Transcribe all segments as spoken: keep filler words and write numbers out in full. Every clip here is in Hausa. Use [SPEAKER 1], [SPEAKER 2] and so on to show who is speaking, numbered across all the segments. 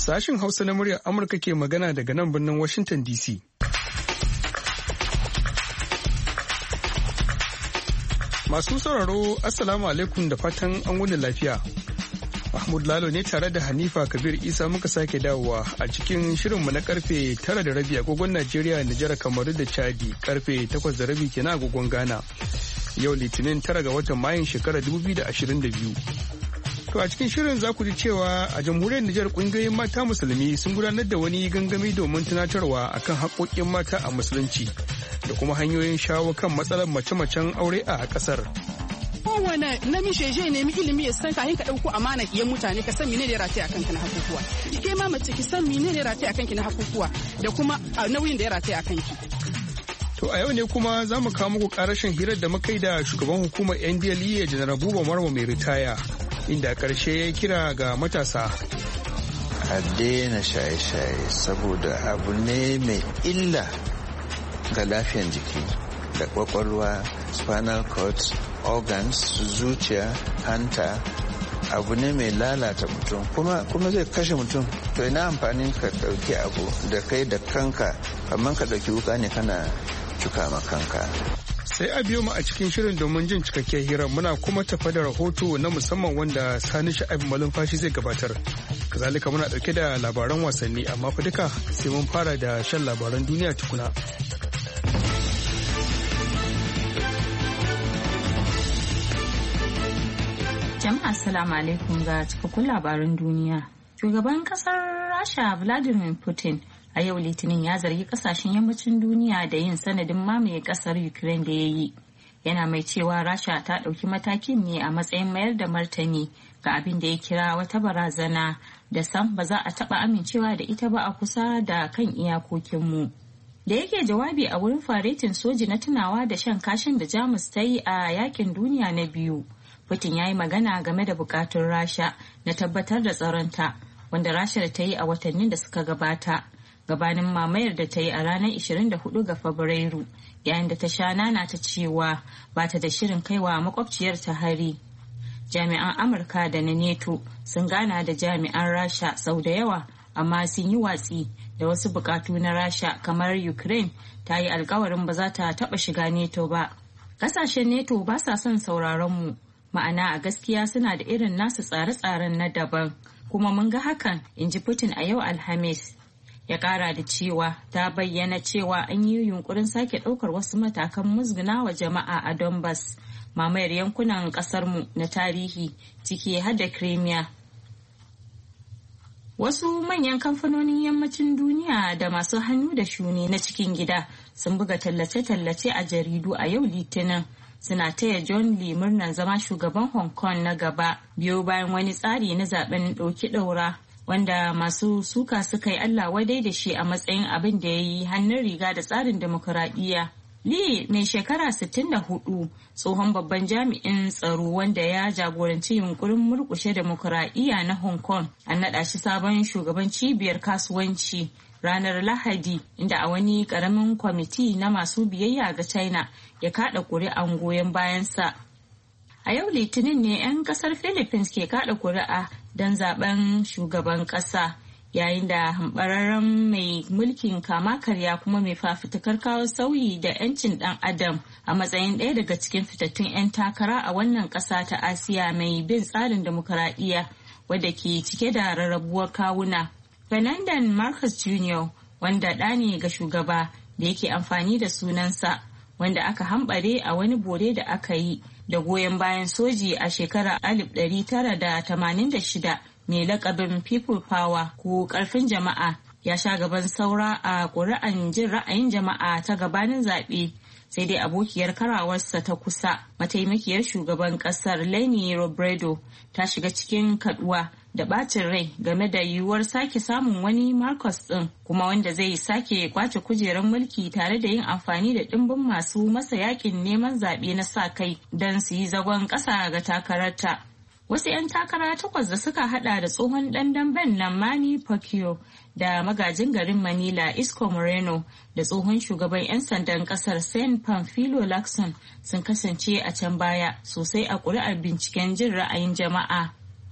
[SPEAKER 1] Sashin Hausa na muryar Amurka ke magana daga nan birnin Washington D C. Masu sauraro, Assalamu alaikum da fatan an wuni lafiya. Mahmud Lalo ne tare da Hanifa Kabir Isa muka sake dawowa a cikin shirinmu na karfe tara da rabi agogon Najeriya, Nijar, Kamaru da Chadi, karfe takwas da rabi kenan agogon Ghana. Yau Litinin tara ga watan Mayun shekarar dubu biyu da ashirin da biyu. To a cikin shirin za ku ji cewa a jamhuriyar Nijar kungiyoyin mata musulmi sun gudanar da wani gangami domin tunatarwa akan haƙoƙin mata a musulunci da kuma hanyoyin shawo kan matsalar mace-macen aure a ƙasar.
[SPEAKER 2] Kowane namiji ya nemi ilimi ya san kayan ka ɗauko amana iyan mutane ka san menene ya rataya akan ka na hakukuwa. Ke ma mace ki san menene ya rataya akan ki na hakukuwa da kuma nauyin da ya rataya akan ki.
[SPEAKER 1] To a yau ne kuma za mu kawo muku ƙarashin hirar da muka yi da shugaban hukumar N D L E Janar Buba Marwa mai ritaya. Inda ƙarshe ya kira ga matasa
[SPEAKER 3] a daina shaye-shaye saboda abu ne mai illa ga lafiyan jiki da kwakwalwa, spinal cord, organs, zuciya, hanta, abu ne mai lalata mutum kuma kuma zai kashe mutum. To ina amfanin ka dauki abu da kai da kanka amma ka dauki wuka ne kana cuka ma kanka.
[SPEAKER 1] Sai a biyo mu a cikin shirin domin jin cikakken hirar, muna kuma tafa da rahoto na musamman wanda Sani Sha'ib Malumfashi zai gabatar. Kazalika muna dauke da labaran wasanni, amma fa duka sai mun fara da shan labaran duniya tukuna.
[SPEAKER 4] Jama'a assalamu alaikum ga cikakkun labaran duniya. Shugaban kasar Rasha Vladimir Putin a yau Litinin ya zargi kasashen yammacin duniya da yin sanadin mamaye kasar Ukraine da ya yi. Yana mai cewa Rasha ta ɗauki matakin ne a matsayin mayar da martani ga abin da ya kira wata barazana da sam ba za a taɓa amincewa da ita ba a kusa da kan iyakokinmu. Da yake jawabi a wurin faretin soji na tunawa da shan kashin da Jamus ta yi a yakin duniya na biyu, Putin ya yi magana game da bukatun Rasha na tabbatar da tsaronta, wanda Rasha ta yi a watannin da suka gabata. Gabanin mamayar da ta yi a ranar ishirin da hudu ga Fabrairu, yayin da ta sha nana ta cewa ba ta da shirin kaiwa makwabciyar ta hari. Jami'an Amurka da na NATO sun gana da jami'an Rasha sau da yawa, amma sun yi watsi da wasu bukatu na Rasha, kamar Ukraine ta yi alkawarin ba za ta taba shiga NATO ba. Kasashen NATO ba sa son sauraron mu, ma'ana a gaskiya suna da irin nasu tsare-tsaren na daban, kuma mun ga hakan, in ji Putin a yau Alhamis. Ya kara da cewa ta bayyana cewa an yi yunkurin sake ɗaukar wasu matakan musguna wa jama'a a Donbass, mamayar yankunan ƙasarmu na tarihi, ciki har da Crimea. Wasu manyan kamfanonin yammacin duniya da masu hannu da shuni na cikin gida sun buga tallace-tallace a jaridu a yau Litinin, suna taya John Lee murnar zama shugaban Hong Kong na gaba, biyo bayan wani tsari na zaben ɗauki ɗaura wanda masu suka suka yi Allah wadai da shi a matsayin abin da ya yi hannun riga da tsarin demokuraɗiyya. Lee mai shekara sittin da hudu, tsohon babban jami'in tsaro wanda ya jagoranci yunkurin murkushe demokuraɗiyya na Hong Kong, an naɗa shi sabon shugaban cibiyar kasuwanci ranar Lahadi, inda a wani ƙaramin kwamiti na masu biyayya ga China ya kaɗa ƙuri'an goyon bayansa. A yau Litinin ne 'yan ƙasar Philippines ke kaɗa ƙuri'a don zaben shugaban ƙasa, yayin da hambararren mai mulkin kama karya kuma mai fafutukar kawo sauyi da 'yancin ɗan adam a matsayin ɗaya daga cikin fitattun 'yan takara a wannan ƙasa ta Asiya mai bin tsarin demokuraɗiyya wadda ke cike da rarrabuwar kawuna. Fernandan Marcos Junior, wanda ɗa ne ga shugaba da yake amfani da sunansa, wanda aka hambare a wani bore da aka yi da goyon bayan soji a shekarar alif ɗari tara da tamanin da shida, mai lakabin People Power ko ƙarfin jama'a, ya sha gaban saura a ƙuri'an jin ra'ayin jama'a ta gabanin zaɓe. Sai dai abokiyar karawarsa ta kusa, mataimakiyar shugaban ƙasar Leni Robredo, ta shiga cikin kaduwa da bacin rai game da yiwuwar sake samun wani Marcos ɗin, kuma wanda zai sake kwace kujerar mulki tare da yin amfani da ɗimbin masu masa yakin neman zaɓe na sa kai don su yi zagon ƙasa ga takararta. Wasu 'yan takara takwas da suka hada da tsohon ɗan damben nan Manny Pacquiao da magajin garin Manila Isko Moreno da tsohon shugaban 'yan sandan kasar San Pamphilo Lacson sun kasance a can baya sosai a ƙuri'ar binciken jin ra'ayin jama'a.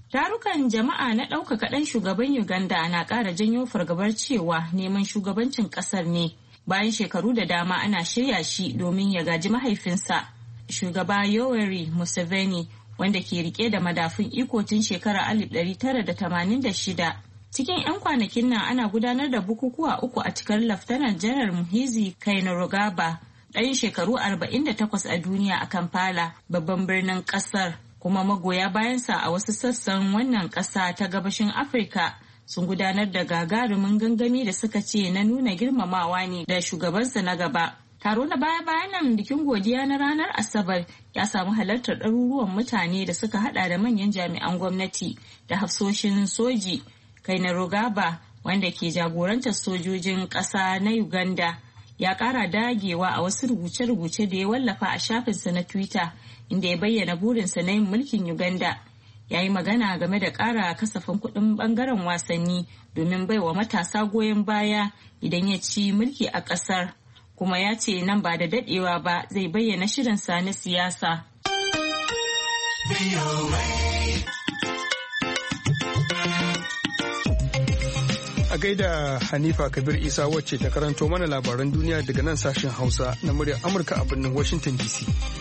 [SPEAKER 4] Tarukan jama'a na ɗaukaka ɗan shugaban Uganda na ƙara janyo fargabar cewa neman shugabancin ƙasar ne bayan shekaru da dama ana shirya shi domin ya gaji mahaifinsa. Shugaba Yoweri Museveni wanda ke rike da madafun iko tun shekarar alif ɗari tara da tamanin da shida. Cikin 'yan kwanakin nan ana gudanar da bukukuwa uku a cikar Laftanar Janar Muhizi Kainerugaba, ɗan shekaru arba'in da takwas a duniya a Kampala, babban birnin ƙasar. Kuma magoya bayansa a wasu sassan wannan ƙasa ta gabashin Afirka sun gudanar da gagarumin gangami da suka ce na nuna girmamawa ne da shugabansa na gaba. Taro na baya-bayan nan bikin godiya na ranar Asabar ya samu halartar ɗaruruwan mutane da suka hada da manyan jami'an gwamnati da hafsoshin soji. Kainerugaba, wanda ke jagorantar sojojin ƙasa na Uganda, ya ƙara dagewa a wasu rubuce-rubuce da ya wallafa a shafinsa na Twitter, inda ya bayyana burinsa na yin mulkin Uganda. Ya yi magana game da ƙara kasafin kuɗin ɓangaren wasanni domin baiwa matasa goyon baya idan ya ci mulki a ƙasar. Kuma ya ce nan ba da daɗewa ba zai bayyana shirinsa na siyasa.
[SPEAKER 1] A gaida Hanifa Kabir Isa wacce ta karanto mana labaran duniya daga nan sashen Hausa na muryar Amurka a birnin Washington D C.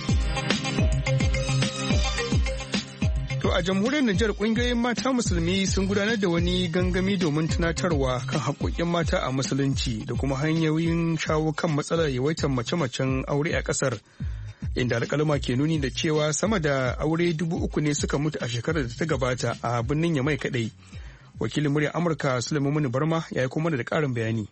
[SPEAKER 1] To a jamhuriyar Nijar kungiyoyin mata musulmi sun gudanar da wani gangami domin tunatarwa kan haƙoƙin mata a musulunci da kuma hanyoyin shawo kan matsalar yawaitar mace-macen aure a ƙasar. Inda alƙaluma ke nuni da cewa sama da aure dubu uku ne suka mutu a shekarar da ta gabata a birnin Yamai kaɗai. Wakilin muryar Amurka Sulaiman Barma ya yi kuma da ƙarin bayani.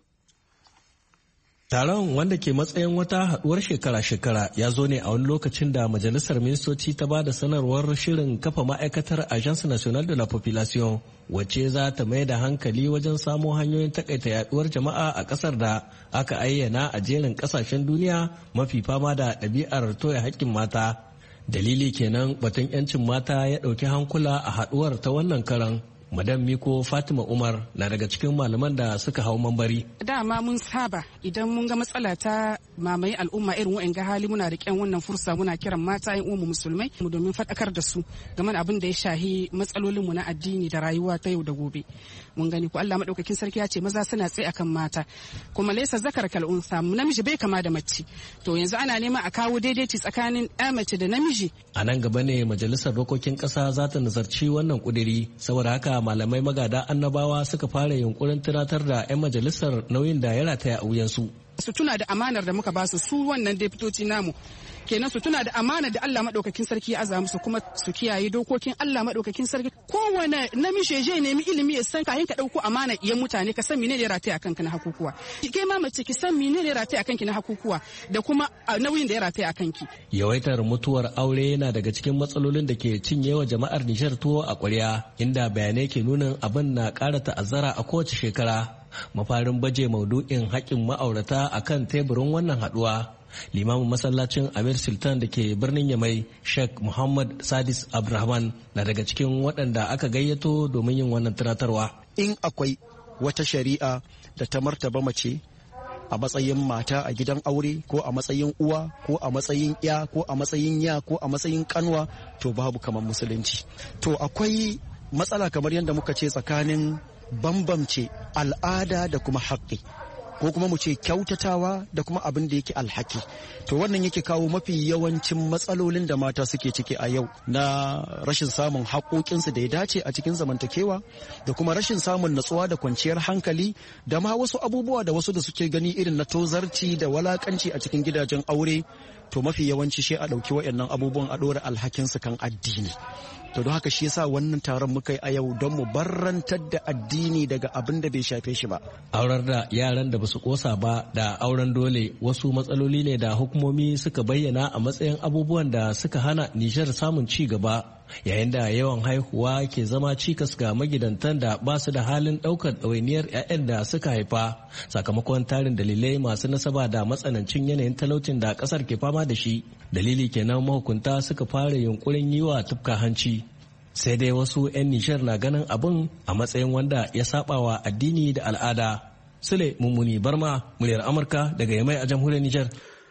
[SPEAKER 5] Taron, wanda ke matsayin wata haɗuwar shekara-shekara, ya zo ne a wani lokacin da Majalisar Ministoci ta ba da sanarwar shirin kafa ma'aikatar Agence Nationale de la Population, wacce za ta mai da hankali wajen samo hanyoyin takaita yaduwar jama'a a ƙasar da aka ayyana a jerin ƙasashen duniya mafi fama da ɗabi'ar toya haƙƙin mata. Dalili kenan batun 'yancin mata ya ɗauki hankula a haɗuwar ta wannan karan. Madam Miko Fatima Umar na daga cikin malaman da suka hau mambari.
[SPEAKER 2] Dama mun saba idan mun ga matsala ta mamaye al'umma irin wa'in ga hali muna riƙen wannan fursa muna kiran mata yan uwanmu musulmai mu domin faɗakar da su game da abin da ya shahi matsalolinmu na addini da rayuwa ta yau da gobe. Mun gani ko Allah madaukakin sarki ya ce maza suna tsaye akan mata kuma laysa zakar kal unsa, namiji bai kama da mace. To yanzu ana neman a kawo daidaiti tsakanin ɗa mace da namiji. A
[SPEAKER 5] nan gaba ne majalisar dokokin ƙasa za ta nazarci wannan ƙudiri, saboda haka malamai magada annabawa suka fara yunkurin tunatar da 'yan majalisar nauyin da ya rataya a wuyansu.
[SPEAKER 2] Su tuna da amanar da muka ba su su wannan deputoci namu, kenan su tuna da amanar da Allah madaukakin sarki ya aza musu kuma su kiyaye dokokin Allah madaukakin sarki. Kowane namiji je nemi ilimi ya san kayan ka dauko amana iyan mutane ka san menene rataya akan ka na hakukuwa. Kai ma mace ki san menene rataya akan ki na hakukuwa da kuma nauyin da ya rataya akan ki.
[SPEAKER 5] Yawaitar mutuwar aure yana daga cikin matsalolin da ke cinyewa jama'ar Nijar tuwo a ƙwarya, inda bayanai ke nuna abin na ƙara ta'azzara a kowace shekara. Mafarin baje maudu'in haƙƙin ma'aurata a kan teburin wannan haɗuwa, limamin masallacin Amir Sultan da ke birnin Yamai, Sheikh Muhammad Sadis Abdurrahman, na daga cikin waɗanda aka gayyato domin yin wannan tunatarwa.
[SPEAKER 6] In akwai wata shari'a da ta martaba mace a matsayin mata a gidan aure ko a matsayin uwa ko a matsayin ya ko a matsayin ya ko a matsayin kanwa, to babu kamar musulunci. To akwai matsala kamar yadda muka ce tsakanin bambamce al'ada da kuma haƙƙi, ko kuma mu ce kyautatawa da kuma abin da yake alhaki. To wannan yake kawo mafi yawancin matsalolin da mata suke ciki a yau na rashin samun haƙoƙinsu da ya dace a cikin zamantakewa da kuma rashin samun natsuwa da kwanciyar hankali da ma wasu abubuwa da wasu da suke gani irin na tozarci da walakanci a cikin gidajen aure. To mafi yawanci shi a ɗauki waɗannan abubuwan a ɗora alhakinsu kan addini. To don haka shi yasa wannan taron muka yi a yau don mu barrantar da addini daga abin da bai shafe shi ba.
[SPEAKER 5] Aurar da yaran da basu kosa ba da auren dole wasu matsaloli ne da hukumomi suka bayyana a matsayin abubuwan da suka hana Nijar samun ci gaba. Yayin da yawan haihuwa ke zama cikas ga magidantan da ba su da halin ɗaukar ɗawainiyar 'ya'yan da suka haifa sakamakon tarin dalilai masu nasaba da matsanancin yanayin talaucin da ƙasar ke fama da shi. Dalili kenan mahukunta suka fara yunkurin yi wa tufka hanci. Sai dai wasu 'yan Nijar na ganin abin a matsayin wanda ya saba wa addini da al'ada. Sule Mummuni Barma, muryar Amurka daga Yamai a jamhuriyar Nijar.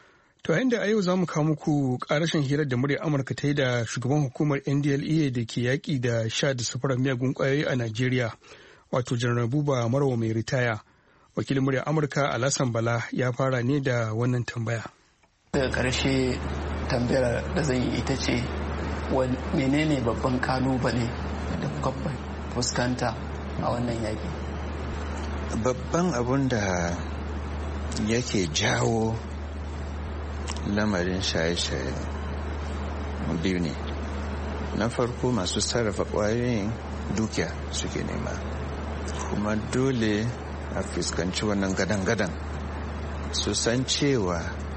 [SPEAKER 1] To yayin da a yau za mu kawo muku karashin hirar da muryar Amurka ta yi da shugaban hukumar N D L E A da ke yaƙi da sha da safarar miyagun ƙwayoyi a Najeriya, wato Janar Buba Marwa mai ritaya. Wakilin muryar Amurka Alhassan Bala ya fara ne da wannan tambaya.
[SPEAKER 7] Daga ƙarshe tambayar da zan yi ita ce menene babban kalubale da kuka fuskanta a wannan yaƙi?
[SPEAKER 3] Babban abun da yake jawo lamarin shaye-shaye biyu ne. Na farko, masu sarrafa ƙwayoyin dukiya suke nema, kuma dole a fuskanci wannan gadan-gadan su san cewa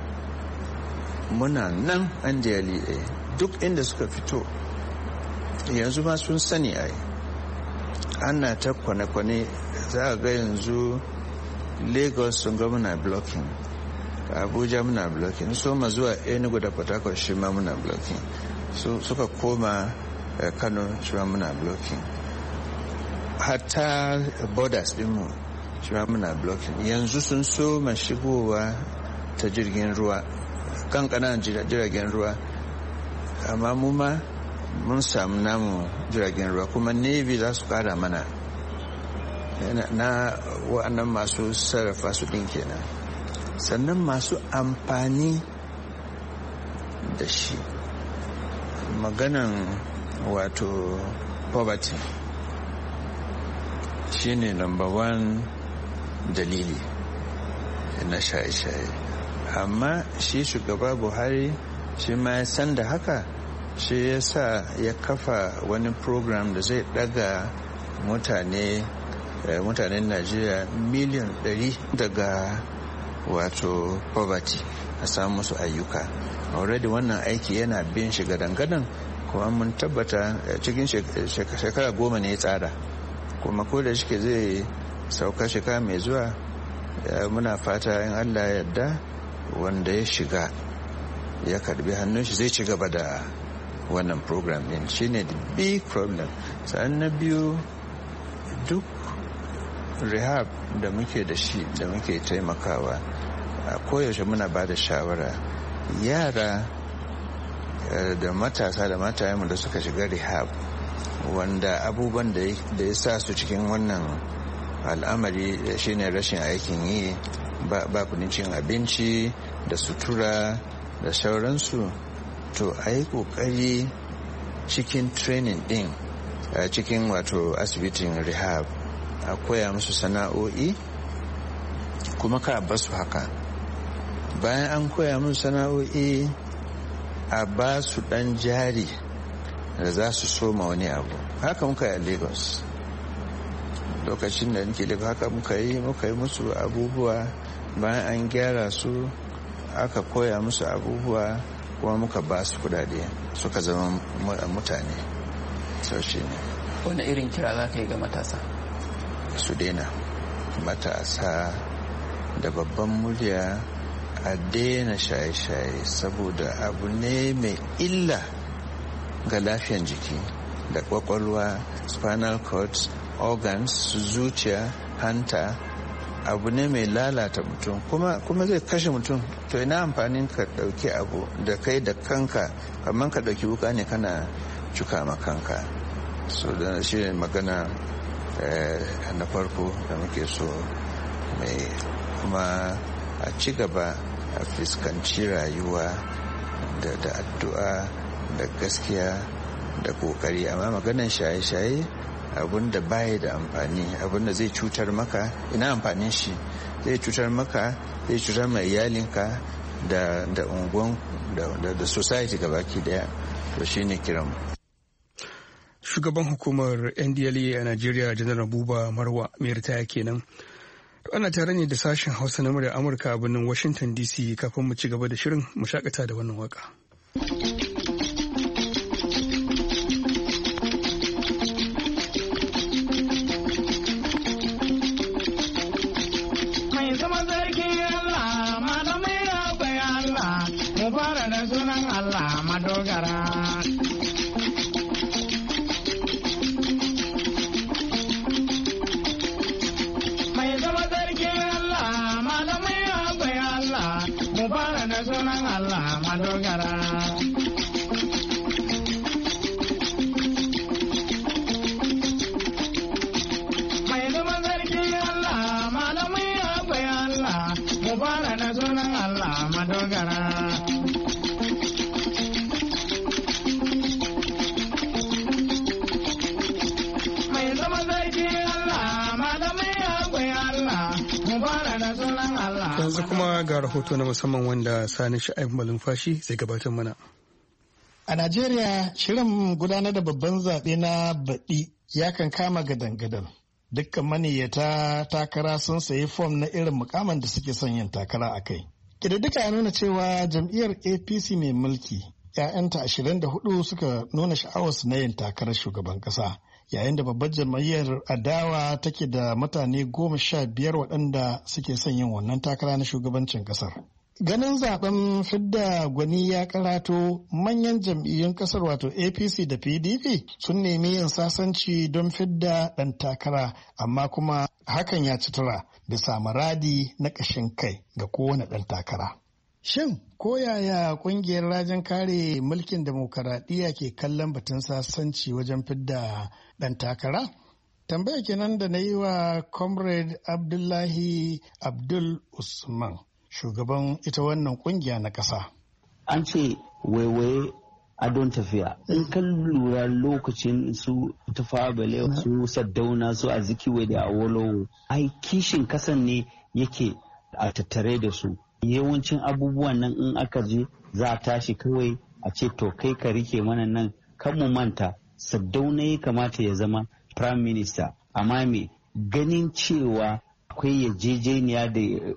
[SPEAKER 3] muna nan an da duk inda suka fito yanzu ma sun sani ai ana ta kwane-kwane. Za a ga yanzu Lagos sun ga muna blocking, Abuja muna blocking, so ma zuwa Enugu da Port Harcourt shi ma muna blocking, so suka koma uh, Kano shi ma muna blocking, hatta borders dinmu shi ma muna blocking. Yanzu sun so ma shigowa ta jirgin ruwa, kan kananan jiragen ruwa, amma mu ma mun samu namu jiragen ruwa, kuma Navy za su kara mana na wa'annan masu sarrafa su din kenan. Sannan masu amfani da shi, maganan wato poverty shine number one dalili na shaye-shaye. Amma shi shugaba Buhari shi ma ya san da haka, shi ya sa ya kafa wani program da zai daga mutane mutanen Najeriya miliyan ɗari daga wato poverty, a samu musu ayyuka. Already wannan aiki yana bin shi gadan-gadan, kuma mun tabbata cikin shekara goma ne ya tsara, kuma ko da shike zai sauka shekara mai zuwa, muna fata in Allah ya yarda wanda ya shiga ya karbi hannun shi zai ci gaba da wannan program din. Shine the big problem. Sannan na biyu, duk rehab da muke da shi da muke taimakawa, a koyaushe muna ba da shawara yara da matasa da matayenmu da suka shiga rehab, wanda abubuwan da ya sa su cikin wannan al'amari shine rashin aikin yi, ba kudin cin abinci da sutura da sauransu, to a yi kokari cikin training din, cikin wato asibitin rehab, a koya musu sana'o'i, kuma ka basu haka. Bayan an koya musu sana'o'i, a ba su dan jari da za su soma wani abu. Haka muka yi a Lagos lokacin da nake Lagos, haka muka yi muka yi musu abubuwa. Bayan an gyara su, aka koya musu abubuwa, kuma muka ba su kudade, suka zama mutane. Sau shi ne.
[SPEAKER 7] Wani irin kira za ka yi ga matasa?
[SPEAKER 3] Su daina, matasa da babban murya a daina shaye-shaye, saboda abu ne mai illa ga lafiyan jiki da kwakwalwa, spinal cord, organs, zuciya, hanta. Abu ne mai lalata mutum, kuma kuma zai kashe mutum. To ina amfanin ka dauki abu da kai da kanka, amma ka dauki wuka ne kana cuka ma kanka. So da shi ne magana na farko da muke so mai, kuma a ci gaba a fuskanci rayuwa da addu'a da gaskiya da kokari. Amma maganan shaye-shaye abun da baya da amfani, abun da zai cutar maka, ina amfanin shi? Zai cutar maka, zai cutar mai iyalinka da da unguwan da da society gabaki daya. To shine kiran
[SPEAKER 1] shugaban hukumar N D L E A a Najeriya, Janar Buba Marwa mai ritaya kenan. To ana tare ne da sashen Hausa na murya Amurka a birnin Washington D C. Kafin mu ci gaba da shirin, mu shakata da wannan waka.
[SPEAKER 8] Mu fara da sunan Allah madogara. Mai zama sarki Allah malamai akwai Allah mu fara da sunan Allah madogara.
[SPEAKER 1] Yanzu kuma ga rahoto na musamman wanda Sani Sha'ib Malumfashi zai gabatar mana.
[SPEAKER 9] A Najeriya, shirin gudanar da babban zaɓe na baɗi ya kan kama gadan-gadan. Dukkan maniyyata takara sun sayi fom na irin mukaman da suke son yin takara a kai. Ƙididdiga ya nuna cewa jam'iyyar A P C mai mulki, ‘ya'yanta ashirin da hudu suka nuna sha'awarsu na yin takarar shugaban ƙasa. Yayin da babbar jam'iyyar adawa take da mutane goma sha biyar waɗanda suke son yin wannan takara na shugabancin ƙasar. Ganin zaben fidda gwani ya karato, manyan jam'iyyun ƙasar wato A P C da P D P sun nemi yin sasanci don fidda ɗan takara, amma kuma hakan ya ci tura bisa muradi na ƙashin kai ga kowane ɗan takara. Shin ko yaya ƙungiyar rajin kare mulkin demokaradiyya ke kallon batun sasanci wajen fidda ɗan takara? Tambaya kenan da na yi wa Comrade Abdullahi Abdul Usman, shugaban ita wannan ƙungiya na ƙasa.
[SPEAKER 10] An ce waiwaye adon tafiya. In kan lura lokacin su Tafawa Balewa, su Saddauna, su Azikiwe da Awolowo, ai kishin kasan ne yake a tattare da su. Yawancin abubuwan nan in aka je za a tashi kawai a ce to kai ka rike mana nan, kan mu manta Saddauna ya kamata ya zama prime minister, amma me ganin cewa akwai yarjejeniya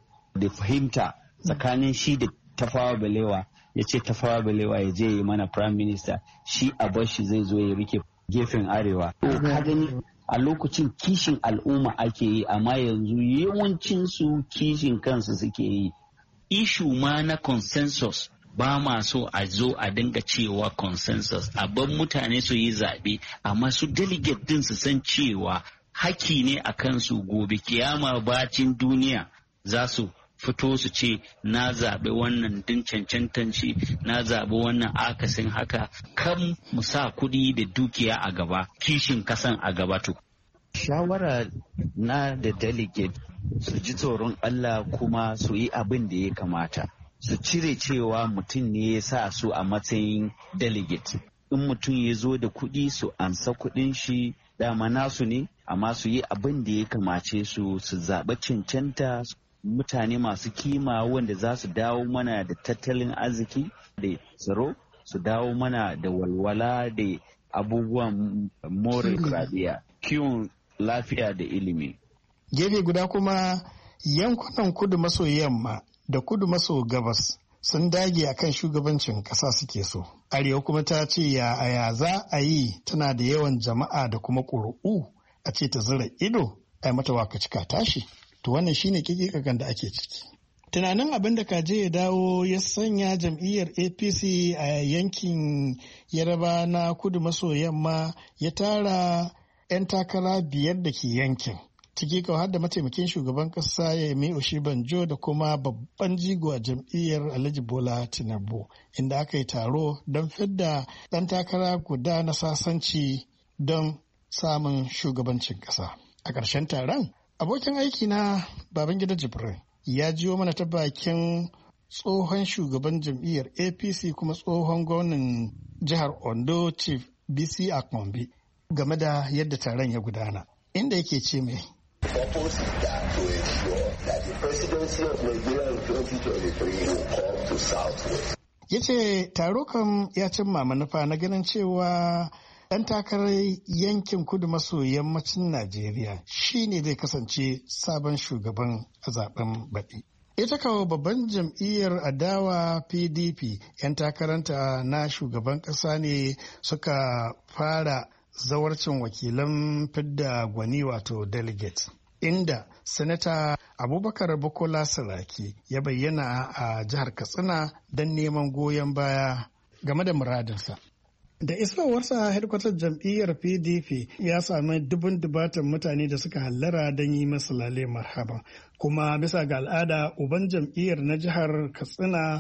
[SPEAKER 10] da fahimta tsakanin shi da Tafawa Balewa, ya ce Tafawa Balewa ya je yi mana prime minister, shi a bar shi zai zo ya rike gefen arewa. To ka gani a lokacin kishin al'umma ake yi, amma yanzu yawancin su kishin kansu suke yi. Ishu ma na consensus ba ma so a zo a dinga cewa consensus, a ban mutane su yi zaɓe, amma su delegate din su san cewa haki ne a kansu gobe kiyama bacin duniya za su fito su ce na zaɓe wannan din cancantanci, na zaɓe wannan akasin haka. Kan mu sa kuɗi da dukiya a gaba, kishin kasan a gaba to. Shawara na da delegate su ji tsoron Allah kuma su yi abin da ya kamata. Su cire cewa mutum ne ya sa su a matsayin delegate. In mutum ya zo da kuɗi su ansa kuɗin shi, dama nasu ne, amma su yi abin da ya kamace su, su zaɓi cancanta mutane masu kima wanda za su dawo mana da tattalin arziki da tsaro, su dawo mana da walwala da abubuwan more radiya, kiwon lafiya da ilimi.
[SPEAKER 9] Gefe guda kuma yankunan kudu maso yamma da kudu maso gabas sun dage akan shugabancin ƙasa suke so. Arewa kuma ta ce ya aya za a yi, tana da yawan jama'a da kuma ƙuri'u, a ce ta zira ido ai mata waka cika tashi. To wannan shine kikikakan da ake ciki. Tunanin abin da kaje ya dawo ya sanya jam'iyyar A P C a yankin Yaraba na kudu maso yamma ya tara 'yan takara biyar da ke yankin. Ciki kawai har da mataimakin shugaban kasa Yemi Oshibanjo da kuma babban jigo a jam'iyyar Alhaji Bola Tinubu, inda aka yi taro don fidda ɗan takara guda na sasanci don samun shugabancin ƙasa. A ƙarshen taron, abokin aiki na Babangida Jibrin ya jiyo mana ta bakin tsohon shugaban jam'iyyar A P C kuma tsohon gwamnan jihar Ondo Chief B C Akmombi game da yadda taron ya gudana, inda yake ce mai.
[SPEAKER 11] Purpose is that to ensure that the presidency of Nigeria in twenty twenty-three will come to Southwest.
[SPEAKER 9] Ya ce taro kan ya cimma manufa na ganin cewa ɗan takarar yankin kudu maso yammacin Najeriya shi ne zai kasance sabon shugaban a zaben baɗi. Ita kawo babban jam'iyyar adawa P D P 'yan takaranta na shugaban ƙasa ne suka fara zawarcin wakilan fidda gwani wato delegate, inda Sanata Abubakar Bukola Saraki ya bayyana a jihar Katsina don neman goyon baya game da muradinsa. Da isowarsa hedkwatar jam'iyyar P D P ya sami dubun dubatan mutane da suka hallara don yi masa lale marhaba. Kuma bisa ga al'ada uban jam'iyyar na jihar Katsina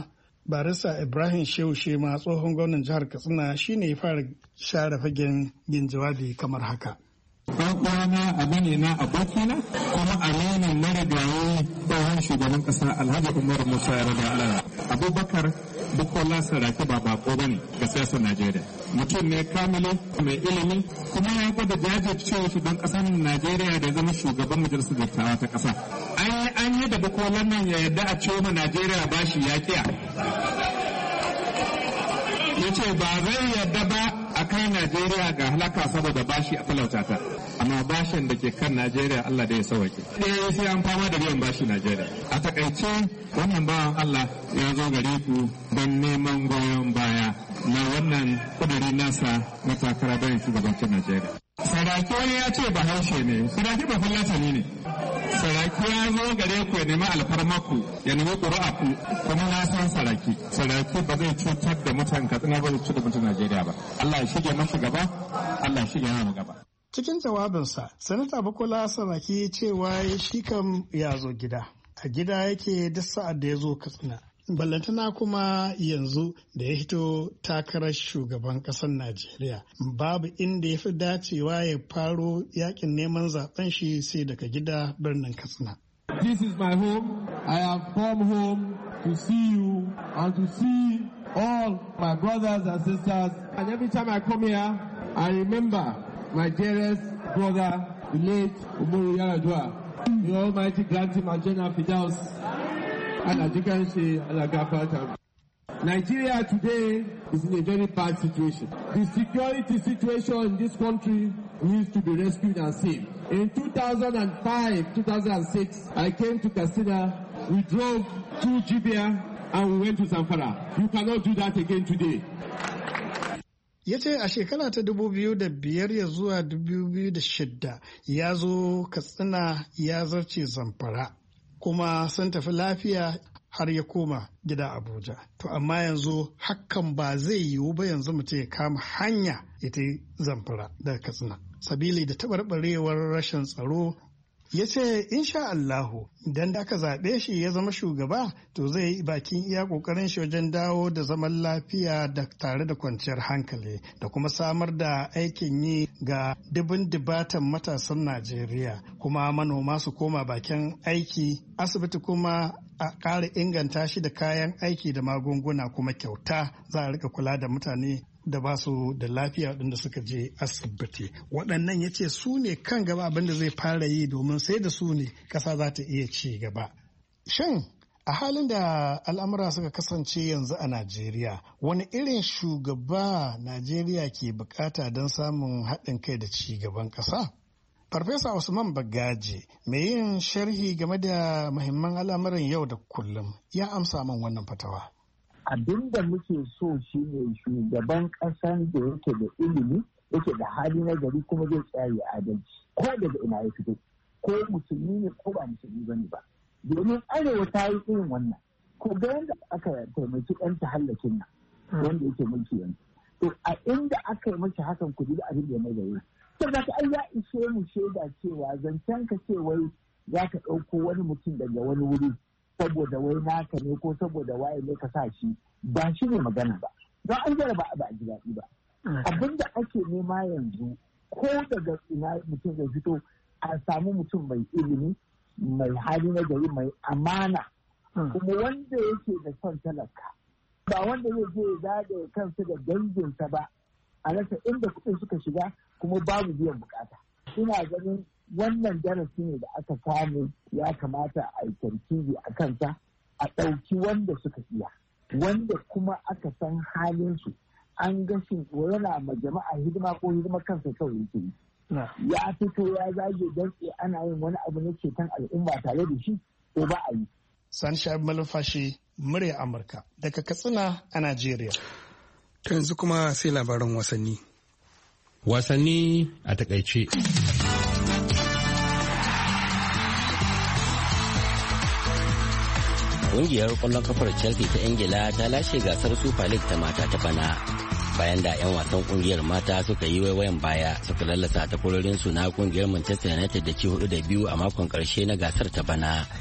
[SPEAKER 9] barista Ibrahim Shehu Shema tsohon gwamnan jihar Katsina shine ya fara share fagen yin jawabi kamar haka.
[SPEAKER 12] Ɗan uwana abu ne na abokina kuma aminin marigayi tsohon shugaban ƙasa Alhaji Umar Musa Yar'adua. Abubakar Bukola Saraki ba bako bane ga siyasar Najeriya. Mutum ne kamili mai ilimi kuma ya gwada jajircewa shugaban ƙasar Najeriya da zama shugaban majalisar dattawa ta ƙasa. An yi an yi da Bukola nan ya yarda a ciwo ma Najeriya bashi ya kiya. Ya ce ba zai yarda ba a kai Najeriya ga halaka saboda bashi a talauta ta. Amma bashin da ke kan Najeriya Allah da ya sauke. Ɗaya sai an fama da biyan bashi Najeriya. A takaice wannan bawan Allah ya zo gare ku don neman goyon baya na wannan kuduri nasa na takara bayan shugabancin Najeriya. Saraki wani ya ce Bahaushe ne, Saraki ba Fulatani ne. Saraki ya zo gare ku ya nemi alfarmaku, ya nemi ƙuri'aku, kuma na san Saraki. Saraki ba zai cutar da mutan Katsina ba zai cutar da mutan Najeriya ba. Allah ya shige mashi gaba, Allah ya shige mu gaba.
[SPEAKER 9] Cikin jawabinsa, Sanata Bukola Saraki cewa shi kam ya zo gida. A gida yake duk sa'ad da ya zo Katsina. Ballantana kuma yanzu da ya hito takarar shugaban ƙasar Najeriya. Babu inda ya fi dacewa ya faro yakin neman zaben shi sai daga gida birnin Katsina.
[SPEAKER 12] This is my home. I have come home to see you and to see all my brothers and sisters. And every time I come here, I remember my dearest brother, the late Umaru Yar'Adua. The Almighty grant him a general fidels. And as you can see, Nigeria today is in a very bad situation. The security situation in this country needs to be rescued and saved. In two thousand five, two thousand six, I came to Katsina. We drove to Jibia and we went to Zamfara. You cannot do that again today.
[SPEAKER 9] Ya ce a shekara ta dubu biyu da biyar ya zuwa dubu biyu da shidda ya zo Katsina ya zarce Zamfara kuma sun tafi lafiya har ya koma gida Abuja. To amma yanzu hakan ba zai yiwu ba yanzu mutum ya kama hanya ya ta Zamfara daga Katsina. Sabili da taɓarɓarewar rashin tsaro ya ce insha Allahu idan da aka zaɓe shi ya zama shugaba to zai yi bakin iya ƙoƙarin shi wajen dawo da zaman lafiya da tare da kwanciyar hankali da kuma samar da aikin yi ga dubin dubatan matasan Najeriya kuma manoma su koma bakin aiki asibiti kuma a ƙara inganta shi da kayan aiki da magunguna kuma kyauta za a rika kula da mutane da ba su da lafiya waɗanda suka je asibiti waɗannan ya ce su ne kan gaba abinda zai fara yi domin sai da su ne ƙasa za ta iya ci gaba. Shin a halin da al'amura suka kasance yanzu a Najeriya wani irin shugaba Najeriya ke bukata don samun haɗin kai da ci gaban ƙasa? Farfesa Usman Bagaji mai yin sharhi game da muhimman al'amuran yau da kullum ya amsa min wannan fatawa.
[SPEAKER 13] Abin da muke so shi ne shugaban ƙasan da yake da ilimi yake da hali na gari kuma zai tsaya adalci ko daga ina ya fito ko musulmi ne ko ba musulmi bane ba domin arewa ta yi irin wannan ko ga yadda aka taimaki ɗan tahallakin nan wanda yake mulki yanzu to a inda aka yi mashi hakan kudi da abin da ya mai da wuri saboda ka ai ya ishe mu shaida cewa zancen ka ce wai za ka ɗauko wani mutum daga wani wuri saboda wai naka ne ko saboda waye ne ka sa shi ba shi ne magana ba don an jaraba ba a ji daɗi ba abin da ake nema yanzu ko daga ina mutum zai fito a samu mutum mai ilimi mai hali na gari mai amana kuma wanda yake da son talaka ba wanda zai je zagaye kansa da danginsa ba a rasa inda kuɗin suka shiga kuma babu biyan bukata ina ganin wannan darasi ne da aka samu ya kamata a yi tarkibi a kansa a ɗauki wanda suka iya wanda kuma aka san halinsu an ga shi yana ma jama'a hidima ko hidima kansa kawai yake yi ya fito ya zage dantse ana yin wani abu na ceton al'umma tare da shi ko ba a yi.
[SPEAKER 9] Sani Sha'ib Malumfashi murya Amurka daga Katsina a Najeriya.
[SPEAKER 1] Yanzu kuma sai labaran wasanni.
[SPEAKER 14] Wasanni a takaice.
[SPEAKER 15] Ƙungiyar ƙwallon kafar Chelsea ta Ingila ta lashe gasar Super League ta mata ta bana bayan da 'yan wasan ƙungiyar mata suka yi waiwayen baya suka lallasa takwarorinsu na ƙungiyar Manchester United da ci hudu da biyu a makon ƙarshe na gasar ta bana.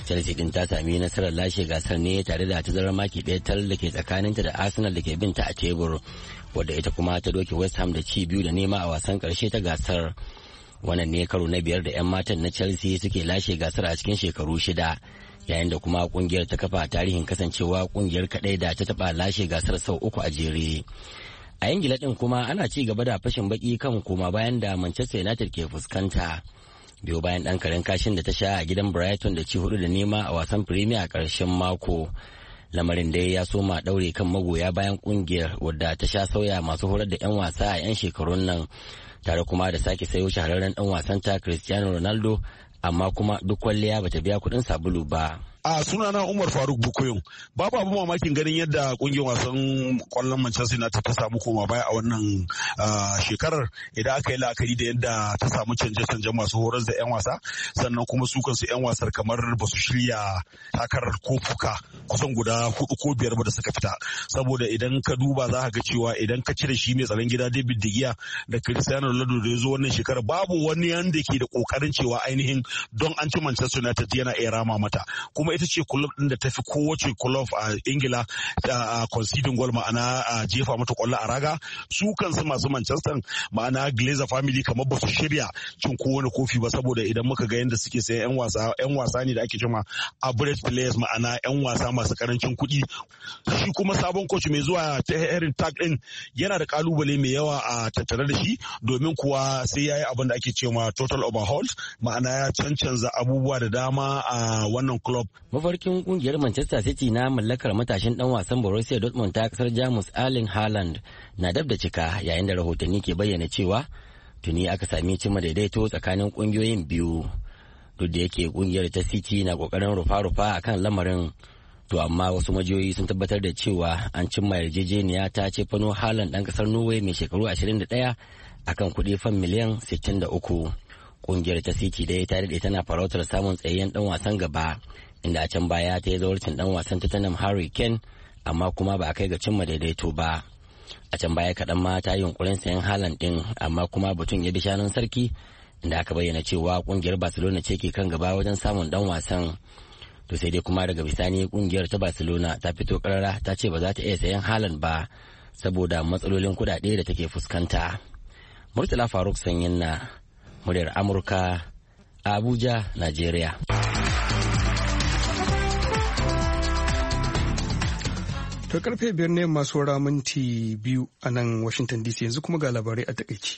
[SPEAKER 15] Chelsea din ta sami nasarar lashe gasar ne tare da tazarar maki ɗaya tal da ke tsakaninta da Arsenal da ke binta a tebur, wadda ita kuma ta doke West Ham da ci biyu da nema a wasan ƙarshe ta gasar. Wannan ne karo na biyar da 'yan matan na Chelsea suke lashe gasar a cikin shekaru shida, yayin da kuma kungiyar ta kafa tarihin kasancewa kungiyar kaɗai da ta taɓa lashe gasar sau uku a jere. A Ingila din kuma ana ci gaba da fashin baki kan koma bayan da Manchester United ke fuskanta. Biyo bayan ɗan karen kashin da ta sha a gidan Brighton da ci hudu da nema a wasan Premier a ƙarshen mako. Lamarin dai ya soma ɗaure kan magoya bayan kungiyar wadda ta sha sauya masu horar da 'yan wasa a 'yan shekarun nan, tare kuma da sake sayo shahararren ɗan wasan ta Cristiano Ronaldo, amma kuma duk kwalliya bata biya kuɗin sabulu ba.
[SPEAKER 16] A sunana Umar Faruk Bukoyon, babu abu mamakin ganin yadda kungiyar wasan kwallon Manchester United ta samu koma baya a wannan shekarar idan aka yi la'akari da yadda ta samu canje-canjen masu horar da 'yan wasa, sannan kuma su kansu 'yan wasar kamar ba su shirya takarar kofuka kusan guda hudu ko biyar ba da suka fita. Saboda idan ka duba za ka ga cewa idan ka cire shi mai tsaron gida David De Gea da Cristiano Ronaldo da ya zo wannan shekarar, babu wani yanda ke da kokarin cewa ainihin don an ci Manchester United yana iya rama mata. Kuma ita ce kulob din da tafi kowace kulob a Ingila a conceding goal, ma'ana a jefa mata kwallo a raga. Su kansu masu Manchester ma'ana Glazer family kamar ba su shirya cin kowane kofi ba, saboda idan muka ga yadda suke sayan yan wasa yan wasa ne da ake cewa average players, ma'ana yan wasa masu karancin kuɗi. Shi kuma sabon coach mai zuwa ta Erin Tag din yana da kalubale mai yawa a tattare da shi, domin kuwa sai yayi abin da ake cewa total overhaul, ma'ana ya cancanza abubuwa da dama a wannan club.
[SPEAKER 15] Mafarkin kungiyar Manchester City na mallakar matashin dan wasan Borussia Dortmund ta kasar Jamus Erling Haaland na dab da cika, yayin da rahotanni ke bayyana cewa tuni aka sami cimma daidaito tsakanin kungiyoyin biyu. Duk da yake kungiyar ta City na kokarin rufa-rufa akan lamarin, to amma wasu majiyoyi sun tabbatar da cewa an cimma yarjejeniya ta ce fano Haaland dan kasar Norway mai shekaru ashirin da ɗaya akan kuɗi fan miliyan sittin da uku. Kungiyar ta City dai ta daɗe tana farautar samun tsayayyen dan wasan gaba, inda a can baya ta yi zawarcin dan wasan Tottenham Harry Kane, amma kuma ba a kai ga cimma daidaito ba. A can baya kaɗan ma ta yi yunkurin sayan Haaland ɗin, amma kuma batun ya bi shanun sarki, inda aka bayyana cewa kungiyar Barcelona ce ke kan gaba wajen samun dan wasan. To sai dai kuma daga bisani kungiyar ta Barcelona ta fito karara ta ce ba za ta iya sayan Haaland ba saboda matsalolin kuɗaɗe da take fuskanta. Murtala Faruk Sanyin na muryar Amurka a Abuja, Najeriya.
[SPEAKER 1] To karfe biyar ne masu wara minti biyu a nan Washington D C, yanzu kuma ga labarai a takaici.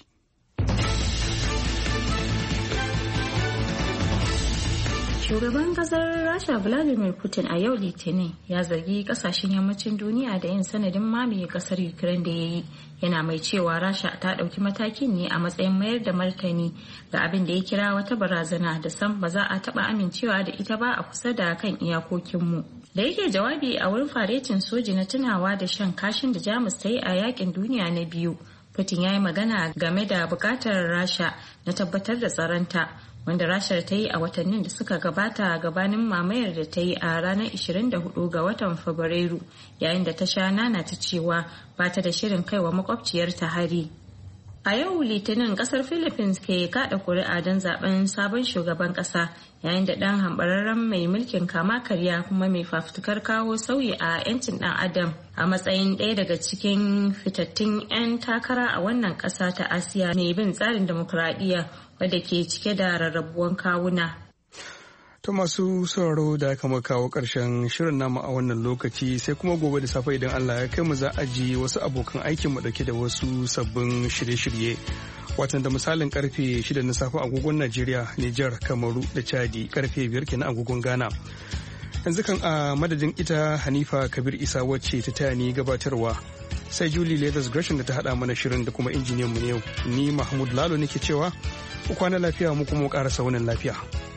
[SPEAKER 4] Shugaban kasar Rasha Vladimir Putin a yau Litinin ya zargi kasashen yammacin duniya da yin sanadin mamaye kasar Ukraine da ya yi, yana mai cewa Rasha ta ɗauki matakin ne a matsayin mayar da martani ga abin da ya kira wata barazana da sam ba za a taɓa amincewa da ita ba a kusa da kan iyakokinmu. Da yake jawabi a wurin faretin soji na tunawa da shan kashin da Jamus ta yi a yakin duniya na biyu, Putin ya yi magana game da buƙatar Rasha na tabbatar da tsaronta, wanda Rashar ta yi a watannin da suka gabata gabanin mamayar da ta yi a ranar ishirin da hudu ga watan Fabrairu, yayin da ta sha nana ta cewa ba ta da shirin kaiwa makwabciyarta hari. A yau Litinin kasar Philippines ke kada kuri'a don zaben sabon shugaban kasa, yayin da dan hambararren mai mulkin kama karya kuma mai fafutukar kawo sauyi a 'yancin dan adam a matsayin ɗaya daga cikin fitattun 'yan takara a wannan ƙasa ta Asiya mai bin tsarin demokuraɗiyya wadda ke cike da rarrabuwan kawuna.
[SPEAKER 1] To masu sauraro da aka kawo ƙarshen shirin namu a wannan lokaci, sai kuma gobe da safe idan Allah ya kai mu za a ji wasu abokan aikin mu dauke da wasu sabbin shirye-shirye. Watan da misalin karfe shida na safe agogon Najeriya, Nijar, Kamaru da Chadi, karfe biyar kenan agogon Ghana. Yanzu kan a madadin ita Hanifa Kabir Isa wacce ta taya ni gabatarwa, sai Julie Leathers Gresham da ta hada mana shirin da kuma injiniyan mu ne yau. Ni Mahmud Lalo nake cewa ku kwana lafiya mu kuma ƙara saunin lafiya.